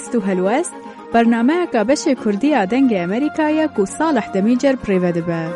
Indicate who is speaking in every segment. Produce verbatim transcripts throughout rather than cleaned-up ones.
Speaker 1: هست و هلوست برنامه که بشه کردی آدنگ امریکایی که صالح دمیجر پریوده به.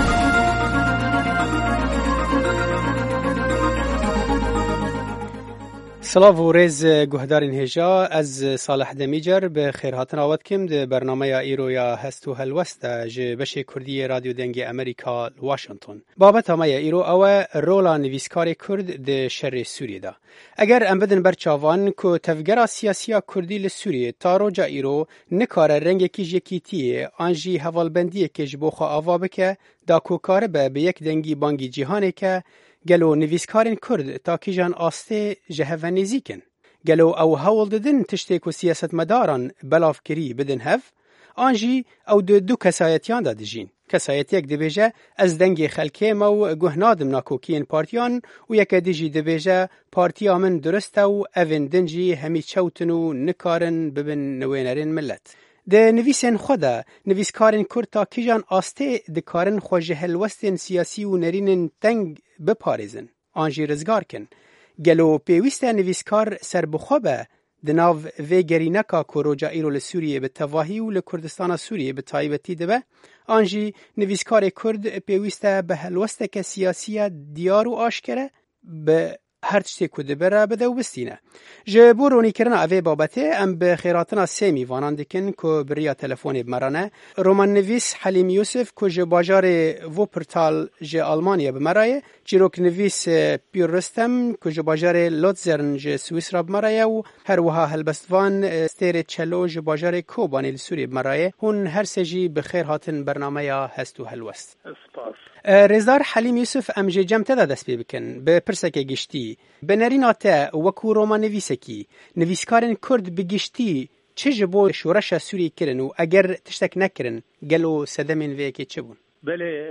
Speaker 2: سلاو و ریز گوهدارین هجا از صالح دمیجر به خیرهاتن آواد کم ده برنامه یا ایرو یا هست و هلوست جه بشه کردی رادیو دنگ امریکا واشنطن. بابت همه یا ایرو اوه رولا نویسکار کرد ده شر سوریه ده. اگر ام بدن برچاوان که تفگر سیاسی کردی لسوریه تا روجا ایرو نکاره رنگ کیج یکیتیه آنجی حوالبندی کیج بوخوا آوا بکه دا کوکاره به به یک دنگی بانگی جیهانه که گلو نویسکارین کرد تا کیجان آسته جهوانیزی کن. گلو او هول ددن تشتی که سیاست مداران بلاف کری بدن هف، آنجی او دو دو کسایتیان داده جین. کسایت یک دبیجه از دنگ خلکه مو گهنادم ناکوکین پارتیان و یک دیجی دبیجه پارتیا من درسته و اوین دنجی همی چوتن و نکارن ببن نوینرین ملت. ده نویسین خوده نویسکارین کرد تا کیجان آسته دکارن خوژه هلوستین سیاسی و نرینن تنگ بپاریزن. آنجی رزگار کن. گلو پیوسته نویسکار سر بخوابه دناو وی گرینکا کروجا ایرو لسوریه به تواهی و لکردستان سوریه به تایبتی دبه. آنجی نویسکار کرد پیوسته به هلوسته که سیاسی دیار و آشکره به هر چیزی که دبره بده و بستینه. جه بورونی کرنا اوه بابته ام به خیراتنا سه میوانان دکن که بریا تلفونی بمرانه. رومان نویس حلیم یوسف که جه باجار وپرتال جه آلمانیا بمرایه. چیروک نویس پیر رستم که جه باجار لوتزرن جه سویس را بمرایه و هر وها هلبستوان استیر چلو جه باجار کوبانی لسوری بمرایه. هون هر سجی بخیر هاتن برنامه یا هستو هلوست.
Speaker 3: سپاس.
Speaker 2: رزدار حلیم یوسف ام جه جمع تدا دست بی بکن به پرسک گشتی. بنریناته وکو رومان نویسکی نویسکارن کرد بگشتی چه جبو شورش سوری کرن و اگر تشتک نکرن گلو سدمین ویکی چه بون؟
Speaker 3: بله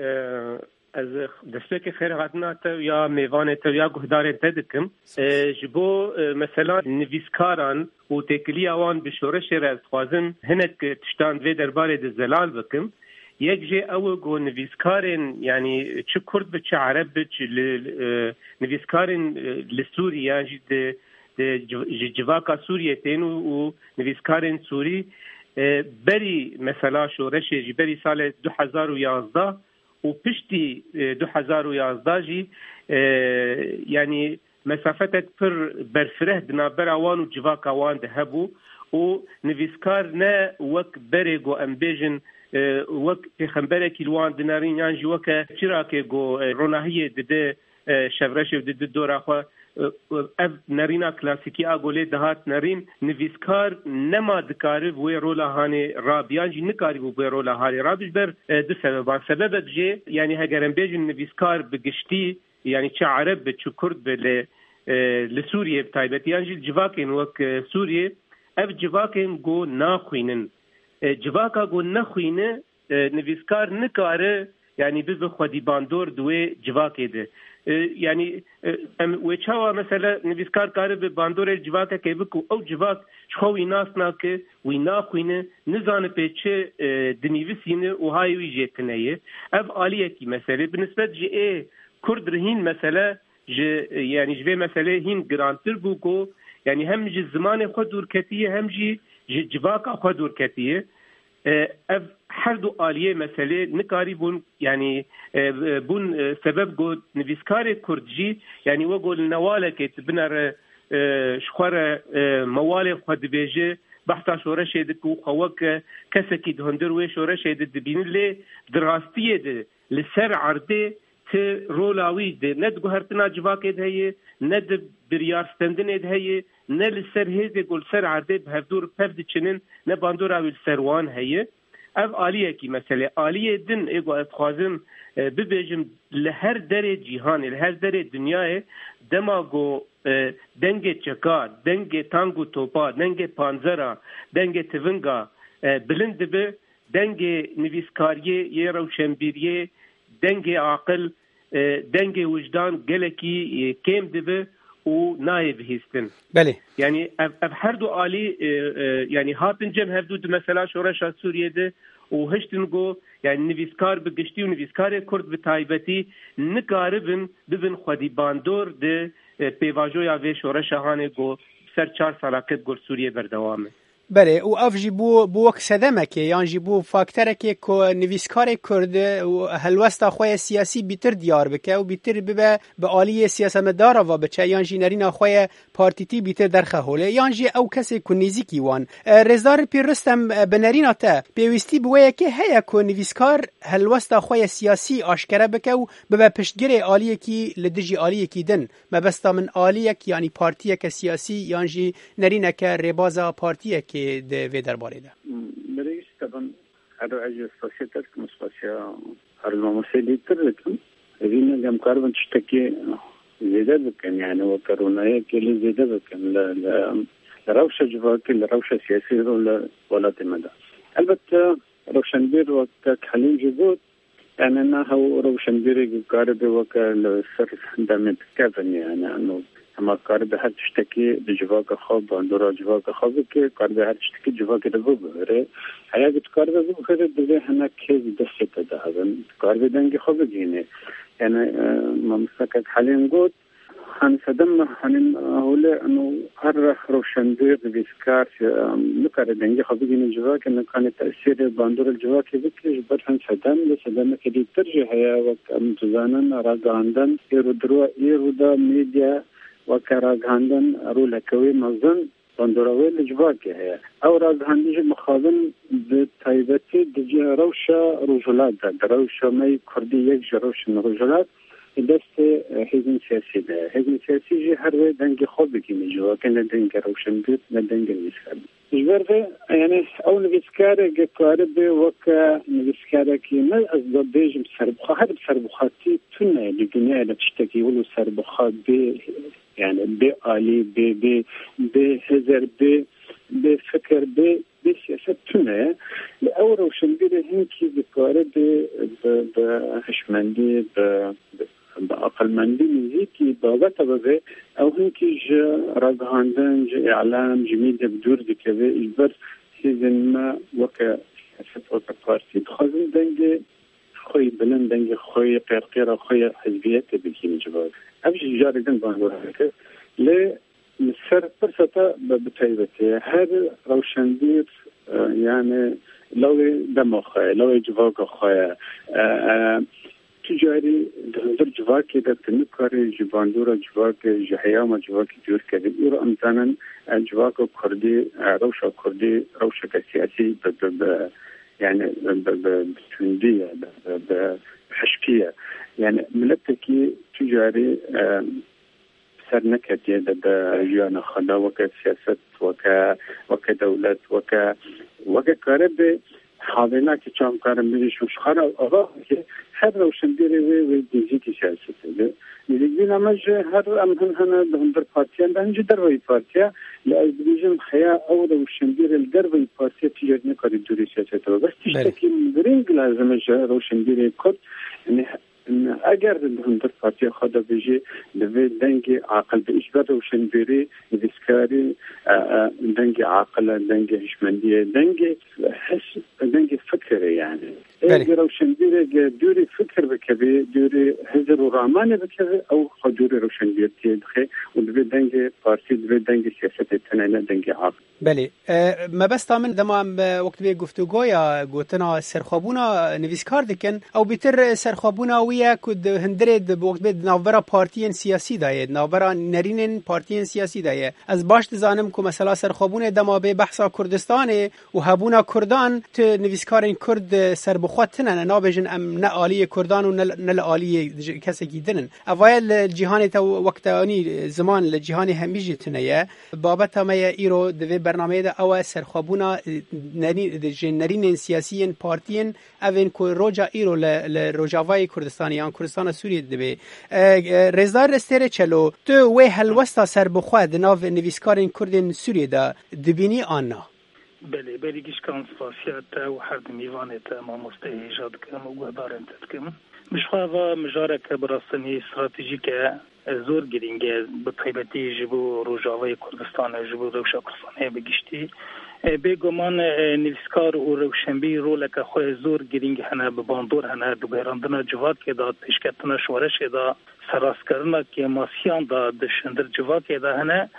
Speaker 3: از دستک خیر هاتنات یا میوانت یا گهدارت دکم جبو مثلا نویسکاران و تکلی آوان به شورش را خوازن هنک تشتان وی درباره د زلال بکم یک جه او گو نویسکارن یعنی چه کرد به چه عرب به چه نویسکارن لسوری یعنی ده جواکا سوریه تین و نویسکارن سوری بری مثلا شورش جی بری سال دو هزار و یازده و پشتی دو هزار و یازده جی یعنی مسافتت پر برفره دنابر آوان و جواکا وان ده هبو و نویسکار نه وک بری گو امبیجن وک پیغمبر کیلوان دنارین یانجی وک چرا که گو روناهی دده شورش دده دورا خو اف نرینا کلاسیکی اگوله دهات نرین نویسکار نما دکاره وی رولا هانی راب یانجی نکاری وی رولا هانی رابش بر دو سبب سبب جه یعنی هگرم بیجن نویسکار بگشتی یعنی چه عرب به چه کرد به لسوریه بتایبت یانجی جواکین وک سوریه اف جواکین گو ناخوینن جواکا گو نخوینه نویسکار نکاره یعنی به خودی باندور دوی جواکی ده یعنی و چاوا مثلا نویسکار کاره به باندور جواکا که بکو او جواک شخوی ناس ناکه وی ناخوینه نزانه پیچه دنیویسینه و های وی جیتنه اف آلیه کی مثلا بنسبت جه ای کرد رهین مثلا یعنی جوه مثلا هین گرانتر بو کو یعنی هم جه زمان خود دور کتیه هم جه جواکا خود دور کتیه اف هر دو آلیه مسئله نکاری بون یعنی بون سبب گو نویسکار کردجی یعنی و گو نواله که تبنر شخور موال خود بیجه بحثا شورش دکو خوک کسی که دهندر و شورش دبین لی درastیه ده لسر عرده ت رولاوی ده ند گو هرتنا جواکه ده هیه ند بریارستندنه ده هیه نه لسر هیده گل سر عرده به هفدور پفد چنن نه باندور اویل سروان هیه اف آلیه کی مسئله آلیه دن ایگو اتخوازم ببیجم لهر در جیهان لهر در دنیای دماغو دنگ چکار دنگ تانگو توپا دنگ پانزرا دنگ تونگا بلند به دنگ نویسکاریه یه روشنبیریه دنگ عقل دنگ وجدان گلکی کم دبه و نایب هستن.
Speaker 2: بله.
Speaker 3: یعنی اف هر دو عالی یعنی هاتن جم هر دو مثلا شورش سوریه ده و هشتن گو یعنی نویسکار بگشتی و نویسکار کرد به تایبتی نکاربن ببن خودی باندور ده پیواجو یا وی شورش هانه گو سر چار سالاکت گل سوریه بردوامه.
Speaker 2: بله و اف جی بو بو وک صدمه یان جی بو فاکتور که کو نویسکار کرد و هلوستا خو سیاسی بیتر دیار بکه و بیتر به به عالی سیاستمدار و بچه یان جی نرین خو پارتیتی بیتر درخه هوله یان جی او کسی کو نزیکی وان رزدار پیرستم بنرین تا پیوستی بویا که هيا کو نویسکار هلوستا خو سیاسی آشکره بکه و به پشتگیری عالی کی لدجی عالی کی دن ما بستا من عالی کی یعنی پارتی که سیاسی یان جی نرین که ربازا پارتی که ده وی درباره ده
Speaker 4: برایش طبعا هر اجل سیاست است مسئله هر المسائل ترکم این هم کاربن تشتكي زيادة بكن يعني وكورونا كل زيادة بكن لا لا لروشة جواك لروشة سياسية ولا ولا تمدا البته روشنبير وقت حليم جبوت يعني أنا هو روشنبير قارب وكال سر دمت كفن يعني أنه اما کار به هر تشتکی به جواک خواب اندورا جواک خواب که کار به هر تشتکی جواک دو بره ایا گت کار به بخره به هنا که دست دادن کار به دنگ خواب گینه یعنی ممسک حالین گفت هن صدم هن هوله انه هر روشنبیر بیسکار نکار دنگ خواب گینه جواک نکان تاثیر باندور جواک بکش بر هن صدم له صدم که دی ترجه هيا وقت متزانن راگاندن ایرودرو ایرودا میدیا وكراغاندن رولكوي مزن بندروي لجواكي هي او راغاندي مخابن بتايبتي دجي روشا رجولات روشا مي كردي يك روش رجولات دست حزب سياسي ده حزب سياسي جي هر وي دنگ خوب بكي جواكي ندنگ روشن بيت ندنگ نسكار جبر يعني او نسكار قارب وكا نسكار كي ما ازداد بيجم سربخا هذا سربخاتي تنه لجنيه لتشتكي ولو سربخات بي يعني بآلي ب ب بهزر ب بفكر ب بسياسة تونه لأورو شنبيره هنكي بقارب بهشمندي ب بأقلمندي نزيكي بابتا ببه أو هنكي جا راقهاندن جا إعلام جميدة بدور دكبه إجبر سيزن ما وكا سياسة وكا بارتي بخازن دنجي خوي بلند دنجي خوي قيرقيرة خوي حزبيات بكين جبال أبجي جاردن بانور هكا ل مسر برسطة بتايبتي هر روشندير يعني لو دموخة لو جواك خويا تجاري دهندر جواك ده تنكاري جباندورا جواك جحياما جواك جور كده يرو أمزانا جواك كردي روشا كردي روشا كسياسي ب ب يعني بتندية بحشكية يعني ملتكي تجاري سر نكتي ده جيانا خدا وك سياسة وك وك دولة وك وك كارب حاضرنا كي كم كارب ميشو شخرا أراه هر روشنديري وي ديجيتي سياسة يجينا مج هر أمهن هنا دهندر بارتيان ده نجي دروي بارتيا لأجبيجن خيا أو روشندير الدروي بارتيا تجارنا كاري دوري سياسة بس تشتكي برينج لازم روشنديري كود يعني اگر دهندر پارتی خدا بيجي لوي دنگي عقل بإجبار وشنبيري ديسكاري دنگي عقل دنگي هشمندية دنگي حس دنگي فكر يعني اگر وشنبيري دوري فكر بكبي دوري هزر ورامان بكبي او خدوري روشنبيرتي دخي ولوي دنگي پارتی لوي دنگي سياسة تنينه دنگي عقل
Speaker 2: بله ما بس تامن دما وقت به گفتگو یا گوتنا سرخابونا نویسکار دکن او بیتر سرخابونا ویا کد هندرد به وقت به ناورا پارتی سیاسی دایه ناورا نرین پارتی سیاسی دایه از باش زانم کو مثلا سرخابون دما به بحثا کردستان و هبونا کردان ت نویسکارین کرد سربخوتن نابجن ام نه عالی کردان و نه عالی کسی گیدن اوایل جهان تا وقتانی زمان لجهان همیجی تنیه بابت ما ایرو د برنامه ده او سرخابونا نرین سیاسیین پارتیین اوین کو روجا ایرو ل روجاوای کردستانیان کردستان سوریه دبی رزدار استره چلو تو وی هلوستا سربخوا د ناو نویسکارین کردین سوریه ده دبینی آنا
Speaker 5: بله بله گیش کانس فاسیات و هر میوانت ما مستهیجات کم و گهدارن تدکم مشخوا مجارک براسنی استراتژیک زور گرینگه به طیبتی جبو روجاوای کردستان جبو روشا کردستان بگشتی به گمان نویسکار و روشنبی رولک خوی زور گرینگ هنه به باندور هنه دو بیراندن جواد که دا پیشکتن شورش دا سراس کرنه که ماسیان دا دشندر جواد که دا هنه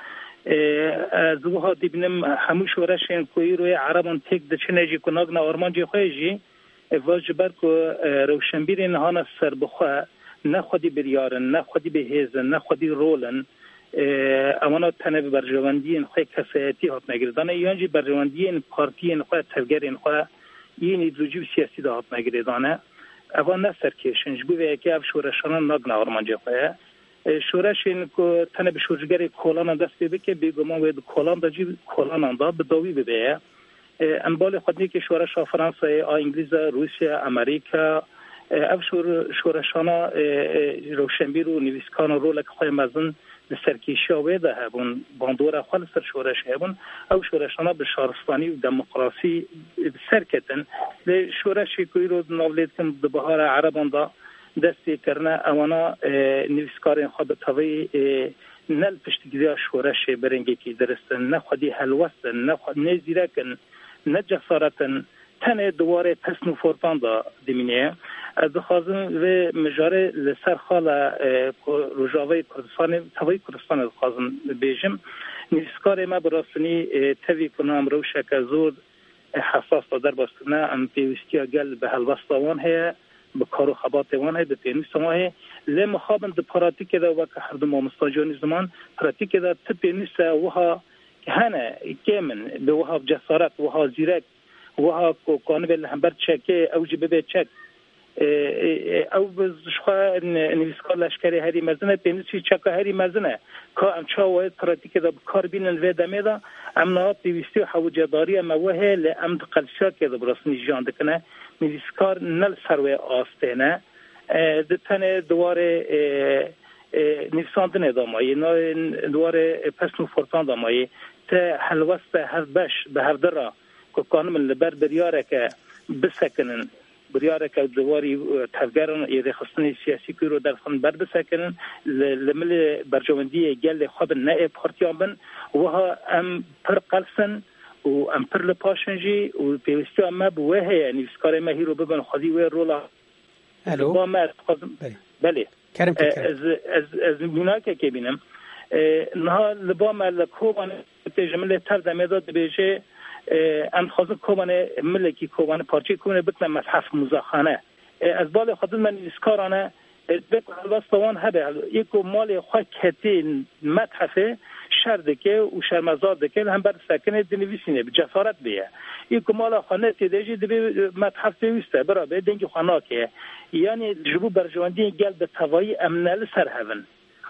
Speaker 5: از وها دیبنم همون شورشین کوی روی عربان تک دچنجی کناگ نا آرمانجی خویجی واجبر کو روشنبیر نهان سر بخوا نه خودی بریارن نه خودی بهیزن نه خودی رولن امانه تنه برجواندی این خوی کسایتی هات نگردن یانجی برجواندی این پارتی این خوی تفگر این خوی این ایدولوژی سیاسی دا هات نگردانه اوان نه سرکشنج بو و یکی اف شورشان ناگ نا آرمانجی خوی شورش این که تنه به شورشگری کلان دست بده که بیگمان وید کلان داجی کلان دا به داوی بده انبال خودی که شورش فرانسه، انگلیس، روسیه، امریکا اف شور شورشانا روشنبیر و نویسکان رول که خواهی مزن به سرکیشی ویده هبون باندور خال سر شورش هبون او شورشانا به شهرستانی و دموکراسی سرکتن به شورشی که رو نولید کم به بهار عربان دا دستی کرنه اوانا نویسکارین خواه به طوی نل پشتگیری شورش برنگی که درستن نه خودی حلوستن نه خود نه زیرکن نه جسارتن تنه دواره پسنو فورتان دا دمینه از خازن و مجاره لسر خاله روژاوی کردستان طوی کردستان خازن بیجم نویسکار ما براسنی توی کنم روشه که زود حساس در باستنه ام پیوستی گل به حلوستوان هیا به کارو خبات وان هست به سماه ل مخابن د پراتیک دا و که هر دو مستاجون زمان پراتیک دا تپینیس وها هنه کمن به وها جسارت وها زیرک وها کانه به همبر چکه او جبه چک او بزخوا نویسکار لشکری هری مزنه پینیسی چکه هری مزنه که ام چاوه پراتیک دا کار بینن و دمه دا ام نهات دیویستی و حوجداری ام وها ل ام تقلشات که دا براسنی جان دکنه نویسکار نل سروی آستینه دتنه دواره نویساندن دامایی دواره پسنو فرطان دامایی تا حلوست هر بش به هر درا که کانم لبر بریاره که بسکنن بریاره که دواری تفگرن ایده خستن سیاسی که رو در خان بر بسکنن لمل برجواندی گل خواب نه پارتیان بن وها ام پر قلسن و ام پر لپاشنجی و پیوستی اما بوه یعنی نویسکار ما هی رو ببن خودی و رولا
Speaker 2: الو
Speaker 5: با ما بله
Speaker 2: کرم
Speaker 5: از از از مینا که ببینم نه لبا مال کوبان تجمل تر دمداد بهشه ام خاصه کوبان ملکی کوبان پارچه کوبان بتن متحف مزاخانه از بال خود من نویسکارانه بک الواستوان هبه یکو مال خو کتی متحفه شرده که و شرمزار که هم بر سکنه دنویسینه جسارت بیه یکو مال خانه تیدهجی دبی متحف دویسته برا به دنگی خانه که یعنی جبو برجواندی گل به توایی امنال سر هون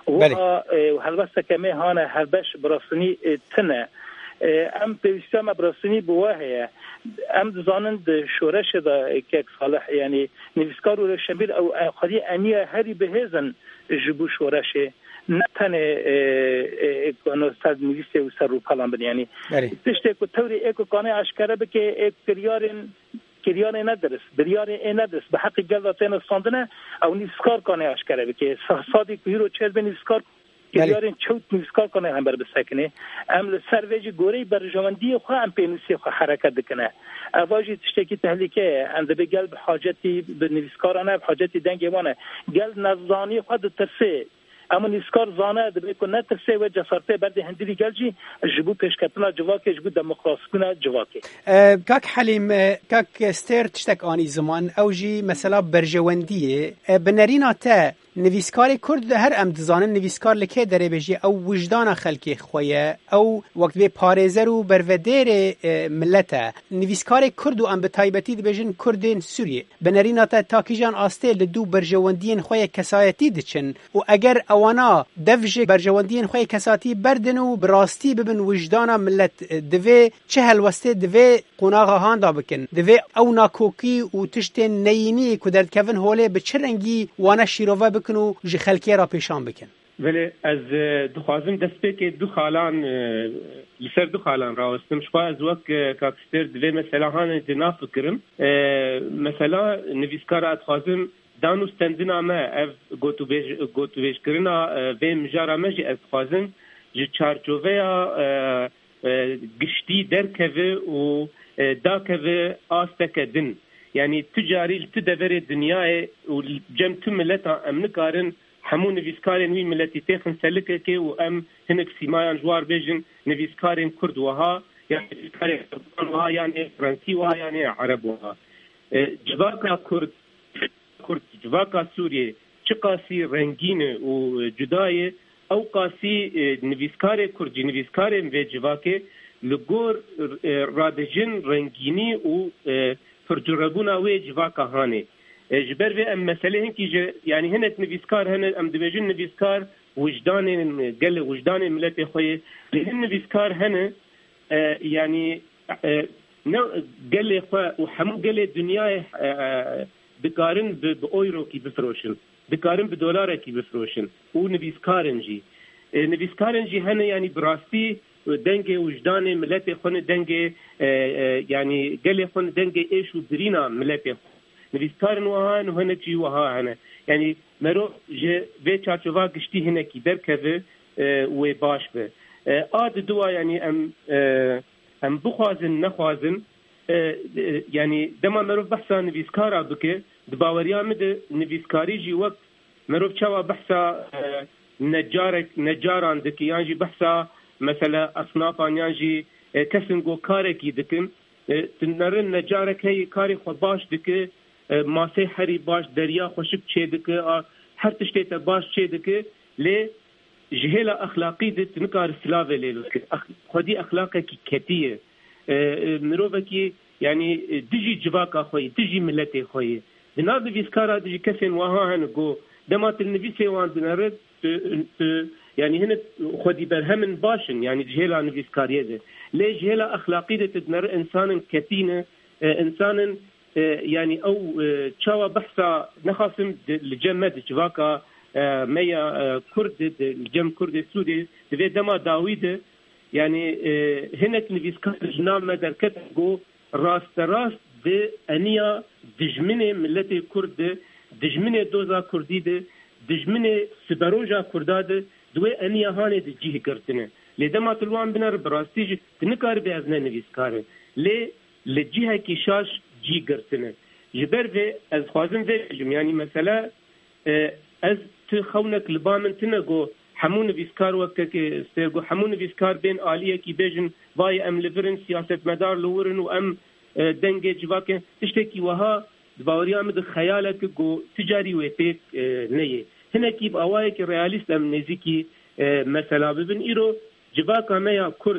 Speaker 5: و هلوسته کمه هانه هلبش براسنی تنه ام پیوسته ما براسنی بواه ام دزانند شورش دا که صالح یعنی نویسکار و شبیر او خودی انیه هری بهزن جبو شورشه نه تنه کنو استاد نویسه و سر رو پلان بن یعنی تشته کو توری اکو کانه اشکره بکه اک کریارن کریان ندرس بریار ندرس به حق گلاتن استاندنه او نویسکار کانه اشکره بکه صادی هیرو چل به نویسکار کریارن چوت نویسکار کنه هم بر بسکنه ام سرویج گوری برجواندی خو ام پینوسی خو حرکت کنه اواجی تشتکی تهلیکه اند به قلب حاجتی به نویسکارانه حاجتی دنگوانه قلب نزانی خود ترسه اما نویسکار زانه دبی کو نترسه و جسارته برد هندلی گلجی جبو پیشکتنا جواکه جبو دموکراسیونه جواکه
Speaker 2: کاک حلیم کاک استر تشتک آنی زمان اوجی مثلا برجواندیه بنرینا تا نویسکار کرد هر ام دزانن نویسکار لکه داره بجی او وجدان خلکی خویه او وقت به پارێزەر و برودیر ملته نویسکار کرد و ام به تایبەتی دبیجن کردین سوریه بنرینا تا تاکیجان آسته لدو برجواندین خویه کسایتی دچن و اگر اوانا دفج برجواندین خویه کساتی بردن و براستی ببن وجدان ملت دوی چه هلوسته دوی قناغا هاندا بکن دوی او ناکوکی و تشتین نینی کدرد کفن هوله به چه رنگی وانا شیروه بکنو جی خلکی را پیشان بکن
Speaker 3: ولی از دخوازم دست به که دو خالان لسر دو خالان راوستم شخواه از وقت کاکستر دوی مثلا هان دینا فکرم مثلا نویسکار ادخوازم دانو ستندنا ما اف گوتو بیش گوتو بیش کرنا و مجارا ما جی ادخوازم جی چارچوه گشتی درکوه و داکوه آستکه دن یعنی تجاری تدبر دنیای و جم تو ملتا امن کارن همون نویسکارین وی ملتی تخن سلکه که و ام هنک سیمایان جوار بیجن نویسکارین کرد وها یعنی نویسکارین وها یعنی فرانسی وها یعنی عرب وها جواکا کرد کرد جواکا سوریه چه قاسی رنگین و جدای او قاسی نویسکار کردی نویسکار و جواکه لگور رادجن رنگینی و پرجربونا و جواکا هانه جبر و ام مسئله هنکی یعنی هنت نویسکار هنت ام دویجن نویسکار وجدان قل وجدان ملت خوی لهن نویسکار هنه یعنی قل خو و همو قل دنیای دکارن به اویرو کی بفروشن دکارن به دلار کی بفروشن و نویسکارن جی نویسکارن جی هنه یعنی براستی دنگ وجدان ملت خون دنگ یعنی قل خون دنگ ایش و درینا ملت نویسکارن وها هنه جی وها هنه یعنی مرو جه به چارچوبا گشتی هنه کی درکه و باش به آد دوا یعنی ام ام بخوازن نخوازن یعنی دما مرو بحثا نویسکارا بکه دباوریا مد نویسکاری جی وقت مرو چوا بحثا نجارک نجاران دکی یعنی بحثا مثلا اصنافان یعنی کسن گو کارکی دکن تنرن نجارک هی کاری خو باش دکه ماسه هری باش دریا خوشک چه دکه هر تشته باش چه دکه لی جهلا اخلاقی دت نکار سلاوه لیلو خودی اخلاقه کی کتیه مروفه کی یعنی دجی جواکا خوی دجی ملت خوی دنار نویسکارا دجی کسین وها هنگو دمات النویسه وان دنرد یعنی هنه خودی برهمن باشن یعنی جهلا نویسکاریه ده لی جهلا اخلاقی دت دنر انسان کتینه انسان يعني او تشاوا بحثا نخاصم الجمد جواكا ميا كرد الجم كرد السودي دفي دما داويد يعني هناك نفيسكار جنام مدركت جو راست راست د انيا دجمنه ملتي كرد دجمنه دوزا كردي د دجمنه سبروجا كرداد دوي انيا هاني د جيه كرتنه لدما تلوان بنر براستيج تنكار بازنه نفيسكار لي لجيه كي شاش جی گرتنه جبر و از خوازم ویجم یعنی مثلا از تو خونک لبامن تنگو همون ویسکار وقت که استرگو همون ویسکار بین عالیه کی بیجن وای ام لورن سیاست مدار لورن و ام دنگ جواکه تشتکی وها دباوری آمد خیاله که گو تجاری و پیک نیه هنه کی باوای که ریالیست ام نزیکی مثلا ببین ایرو جواکه میا کرد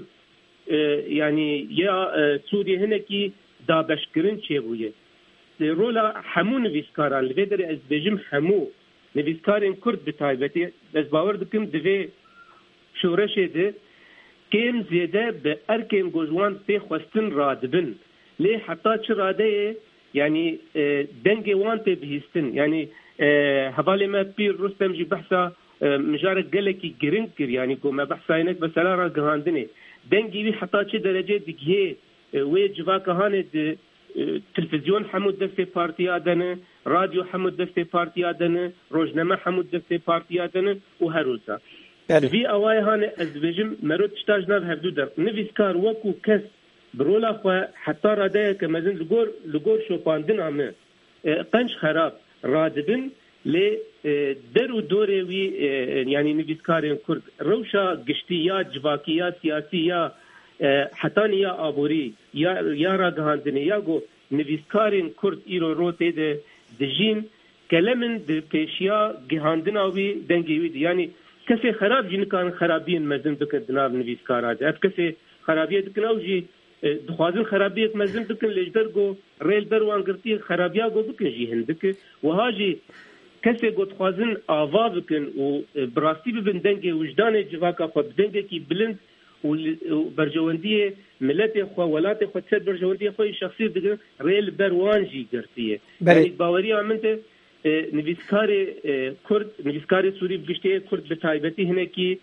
Speaker 3: یعنی یا سوری هنه کی دابشکرین چه بویه رولا همو نویسکاران لوی در از بجم همو نویسکارین کرد بتایبتی از باور دکم دوی شورش ده کم زیده به ارکم گوزوان پی خوستن رادبن لی حتی چه راده یعنی دنگ وان پی بهیستن یعنی حوالی ما پیر رستم جی بحثا مجارد گلکی گرنگ کر یعنی گو ما بحثا اینک بسلا را گهاندنه دنگی وی حتی چه درجه دیگه وی جواکه هانه تلفزیون حمود دست پارتیا دنه رادیو حمود دست پارتیا دنه روزنامه حمود دست پارتیا دنه و هر روزا وی اوای هانه از بجم مرد تشتاج ناب هفدو در نویسکار وکو کس برولا خو حتی راده که مزن لگور لگور شوپاندن آمه قنج خراب رادبن لی در و دوره وی یعنی نویسکارین کرد روشا گشتی یا جواکی یا سیاسی یا حتی یا آبوری یا یا را گهاندنه یا گو نویسکارین کرد ایرو رو تیده دجین کلمن د پیشیا گهاندن آوی دنگی وید یعنی کسی خراب جی نکان خرابین مزن دکن دناب نویسکار آده اب کسی خرابیه دکن او جی دخوازن خرابیت مزن دکن لجدر گو ریل دروان گرتی خرابیا گو دکن جی هندک و ها جی کسی گو دخوازن آوا بکن و براستی ببن دنگی وجدان جواکا خود دنگی کی بلند و برجواندی ملت خو ولات خو څه برجواندی خو شخصي د ریل بروانجی ګرځي یعنی باوري امنته نویسکار کرد نویسکار سوری بجشته کرد به تایبتی هنه کی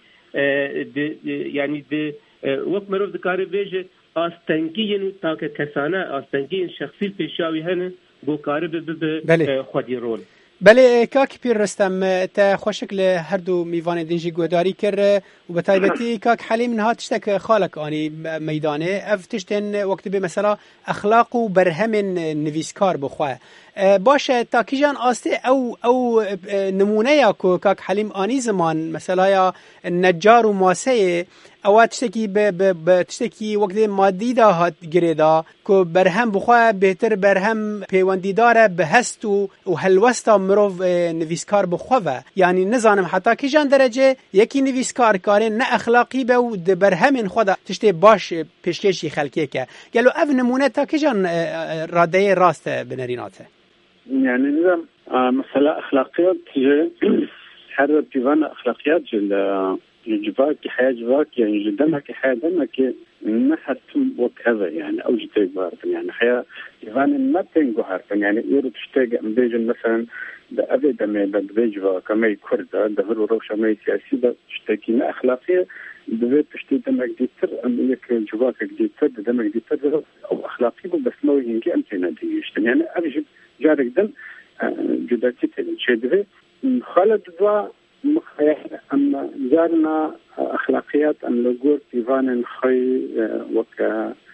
Speaker 3: یعنی د وقت مرو د کار ویژه آستنگی تا که کسانه آستنگی شخصی پیشاوی هنه گو کار به خودی رول
Speaker 2: بله کاک پیر رستم تا خوشک له هر دو میوان دنجی گوداری کر و به تایبتی کاک حلیم نها تشتک خالق آنی میدانه اف تشتن وقت به مثلا اخلاق و برهم نویسکار بخواه باشه تا کیجان آسته او او نمونه یا کو کاک حلیم آنی زمان مثلا یا نجار و ماسه او تشتکی به تشتکی وقت مادی دا هات گریدا کو برهم بخواه بهتر برهم پیوندی داره به هست و هلوستا مروف نویسکار بخواه یعنی نزانم حتی کیجان درجه یکی نویسکار کاره نه اخلاقی به و برهم خدا تشتی باش پیشکشی خلقیه که گلو او نمونه تا کیجان راده راست بنریناته
Speaker 4: يعني نظام مثلا أخلاقيات حرب ديوان أخلاقيات جل جباك حياة جباك يعني جدامك حياة دمك ما حتم وكذا يعني أو جتاي بارك يعني حياة ديوان ما تنجو هارك يعني يرد تشتاق بيجن مثلا ده أبي دمي بدبيجوا كما يكرد ده هو روشة ما سياسي ده تشتاقي ما أخلاقية ده تشتي دمك ديتر أم يك جباك ديتر دمك ديتر أو أخلاقي بس ما ينجي أمتنا ديش يعني أبي جارك دم جداتي تلين شيء ده خالد دوا مخير أما جارنا أخلاقيات أن لجور ديوان خي وك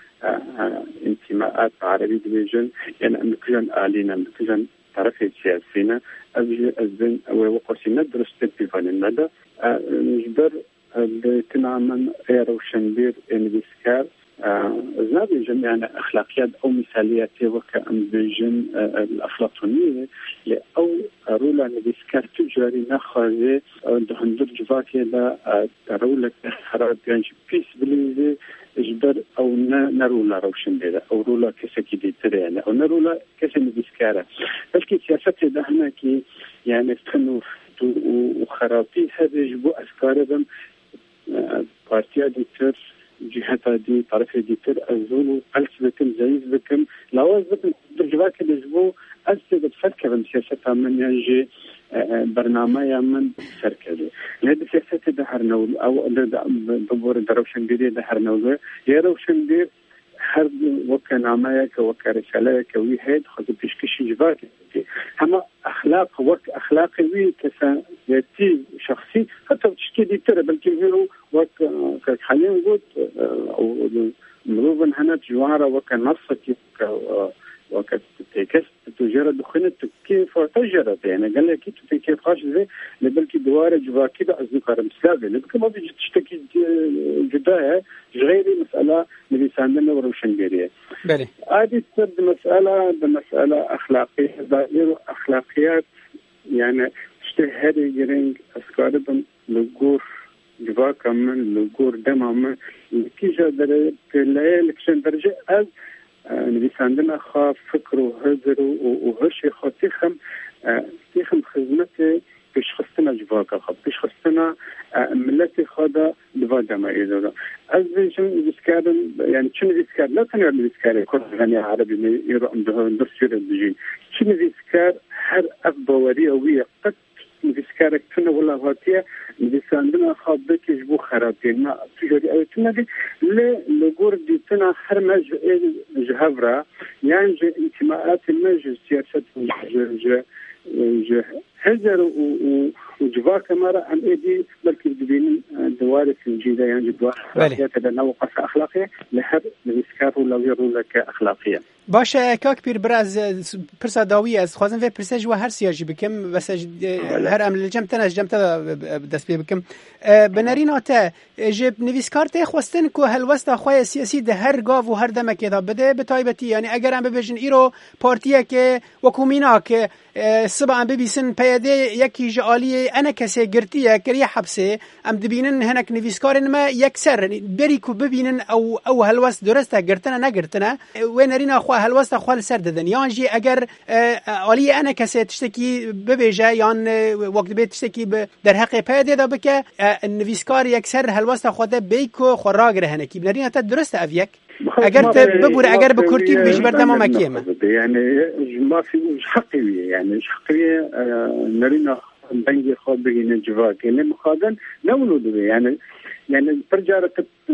Speaker 4: انتماءات عربي ديفيجن يعني أن كلن آلينا أن كلن طرفي سياسينا أبي أزبن وقصي ندرس ديوان المدى نجبر تنعمل غير وشنبير انفيسكار زنابي جميعنا أخلاقيات أو مثاليات وكأم بيجن الأفلاطونية لأو رولا نبيسكار تجاري نخوزي دهندر جواكي لا رولا حرارة يعني بيس بليزي جبر أو نرولا روشن بيلا أو رولا كسكي دي تريانا أو نرولا كسي نبيسكارا بلكي سياستي دهنا كي يعني تخنو وخرابي هذا يجبو أفكار دم بارتيا دي تر جهة دي طرف دي تر أزول قلس بكم زيز بكم لواز بكم درجوات الأسبوع أزد تفكر بسياستها من يجي برنامج من سركزي لهذا سياسة ده نول أو دبور دروشن بيري ده نول يروشن بير هر وكناميك وكرسالك ويهد خذ بيشكش جبات هما أخلاق وك أخلاقي وي كسياتي شخصي حتى تشكي دي ترى بلكي هيرو وك كحاليا قلت أو مروبن هنا جوارة وكنصك وكتكست تجارة دخنت كيف تجرت يعني قال لك كيف كيف خاش زي لبلكي دوارة جوا كده أصدقاء مسلاقة لبلكي ما بيجي تشتكي جداها غيري مسألة اللي ساندنا وروشنجرية.
Speaker 2: بله.
Speaker 4: هذه تصير مسألة بمسألة أخلاقية دائرة أخلاقيات يعني تشتهي جرينج أسكاربن لجور جوا كمان لجور دمام كي جدر كلايل كشن درجة أز نبي ساندنا خا فكر وهزر وهشي خا تخم تخم خدمته بيش خستنا جواكا خا بيش خستنا ملتي خادا دفادا ما إذا أزين شن بيسكارن يعني شن بيسكار لا تنير بيسكار كل غني عربي يرقم ده ندرسير الدجين شن بيسكار هر أبواري أوية قد بيسكارك تنا ولا غاتية بيساندنا خابك يجبو خرابين ما تجاري أو تنا دي ل لجور دي تنا هر مج جهبرة يعني ج انتماءات المج سياسة ج ج هزر وجواك مرة عن إيدي بلكي بدين دوارة الجيدة يعني جدوا أخلاقية هذا نوع قصة أخلاقية لحد بيسكار ولا يرو لك أخلاقية.
Speaker 2: باشه کاک پیر براز پرسا داوی از خوازم و پرسش و هر سیاجی بکم بس هر عمل جمع تنش جمع تا دست بی بکم بنارین آتا جب نویسکار تی خواستن که هلوستا خواه سیاسی ده هر گاو و هر دمکی دا بده به تایبتی یعنی اگر هم ببیشن ایرو پارتیه که وکومینا که سبا هم ببیسن پیاده یکی جعالی انا کسی گرتیه کریه حبسه هم دبینن هنک نویسکارن ما یک سر بری که ببینن او او هلوست درسته گرتنه نگرتنه و نارین آخواه هلوست خواه سر دادن یان جی اگر عالی انا کسی تشتکی ببیجه یان وقت بیت تشتکی در حق پیاده دا بکه نویسکار یک سر هلوست خواه ده بیکو خوراگ رهنکی بنارین تا درسته اویک اگر ببوره اگر بکرتی بیش بردم مکیه من
Speaker 4: يعني ما في حقيقية يعني حقيقية نرينا بنجي خاد بيجينا جواك يعني مخادن نولد يعني يعني برجع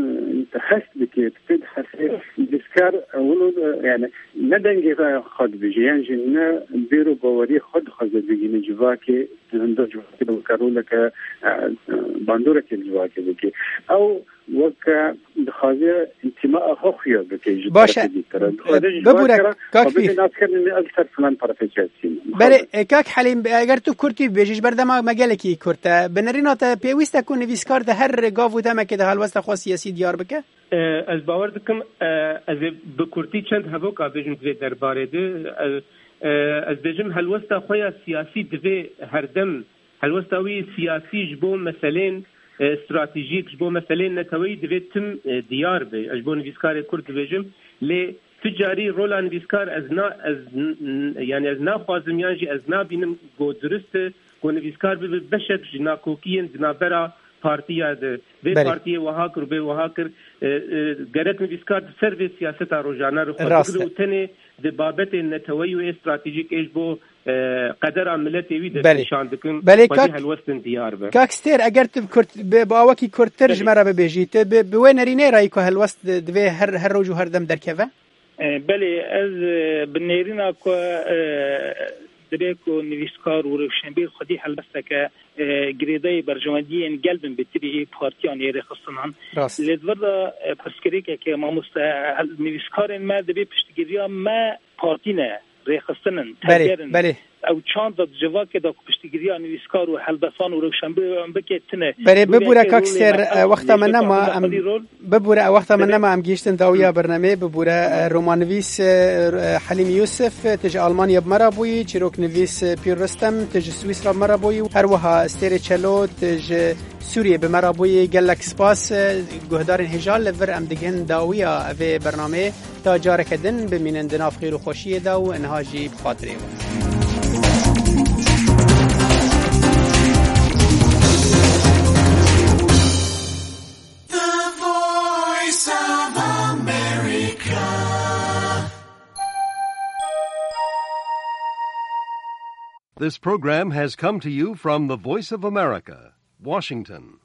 Speaker 4: تحس بك تحس ديسكار ولود يعني ندنجي خاد بيجي يعني جنا بيرو بوري خد خاد بيجينا جواك عند جواك وكارولك باندورك جواك بيجي أو وك بخاطر انتماء خوخيا بكيج
Speaker 2: باشه ببوره كاك فيه
Speaker 4: الناس كانوا اكثر فلان طرف سياسي
Speaker 2: بله كاك حلیم اگر تو کورتی بیجیش بردما مگلکی کورتا بنرینا تا پیوسته کو نویسکار ده هر گاو دما که ده هلوسته خاص سیاسی دیار بکه
Speaker 3: از باور دکم از بکورتی چند هبو کا بیجم دوی درباره ده از بیجم هلوسته خویا سیاسی دوی هر دم هلوستاوی سیاسی جبو مثلا استراتیژیک جبو مثلا نتوی دوی تم دیار به اجبو نویسکار کورت بیجم لی تجاری رول نویسکار از نا از یعنی از نا خوازم یعنی از نا بینم گو درسته گو نویسکار به بشک جنا کوکین جنا برا پارتیا ده به پارتی وها کر به وها کر گرت نویسکار سرویس سیاست روزانه رو خود و تنه د بابت نتوی و استراتیژیک اجبو قدر ملتی وی د نشان دکن ولی هلوستن دیار به
Speaker 2: کاکستر اگر تو کرت با وکی کرتر جمره به بجیت به وین رینه رای که هلوست دوی هر هر روز و هر دم درکوه
Speaker 5: بله از بنیرینا که دریکو نویسکار و روشنبیر خودی هلوسته که گریدای برجمادی ان قلبن بتری پارتیان یری خصنان لدوردا پسکری که ما مست نویسکار ما دبی پشتگیریا ما پارتی نه ریخستنن
Speaker 2: بله بله
Speaker 5: او چند جواب که دا پشتگیریا نویسکار و هلبسان و روشنبیر بکتنه
Speaker 2: بله ببوره کاکستر وقت من نما ببوره وقت من نما ام گیشتن داویا برنامه ببوره رومانویس حلیم یوسف تج آلمانیا بمرا بوی چیروک نویس پیر رستم تج سوئیسرا بمرا بوی هر وها استر چلو تج سوریه بمرا بوی گلک سپاس گهدار هجال لور ام دگن داویا و برنامه تا جارکدن بمینن دناف خیر و خوشی دا و انهاجی بخاطره
Speaker 6: This program has come to you from the Voice of America, Washington.